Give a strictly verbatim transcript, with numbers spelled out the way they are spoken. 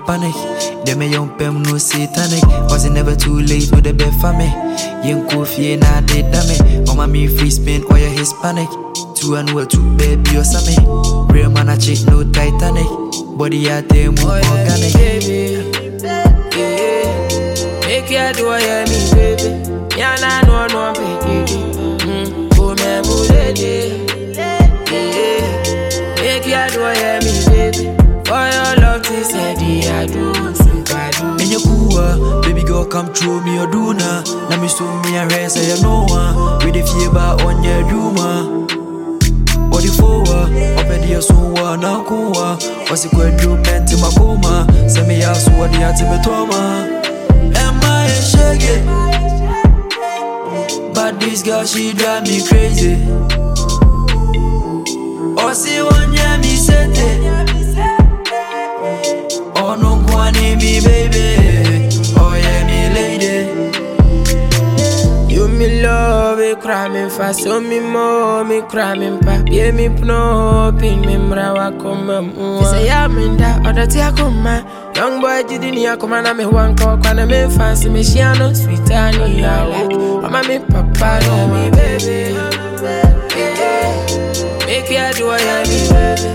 panic. Them a young pem no satanic. Was it never too late with the bed for me? Yen coffee na de dame. Mama me free spin or you Hispanic. Two and well two baby or something. Real man a chick no Titanic. Body out there more organic. Baby, yeah. Make you do what you mean, baby. Yeah, nah, no, no, baby. Hmm, oh, me, move it, yeah. Make you do what you mean, baby. For your love to say, I do, super do. In your cool, baby girl, come through me or do na. Now me so me a rest, I know one. With the fever on your duma. Body forward, up at the so one, now cool. What's it called, you meant to my coma? Send me out, so what the ultimate trauma. Am I a shaggy? But this girl, she drive me crazy. Oh, see one, yeah, me set it. Oh, no, go on, me, baby. Oh, yeah, me, lady. You me love, me cry me fast, so me more, me cry me pa. Yeah, me pno, pin me mrawa kuma mua. Say I'm in that other tea kuma. Young boy didn't hear come and me one cock and me fancy me she no sweet and I like. Mama me papa no me baby. Make you do what you mean, baby.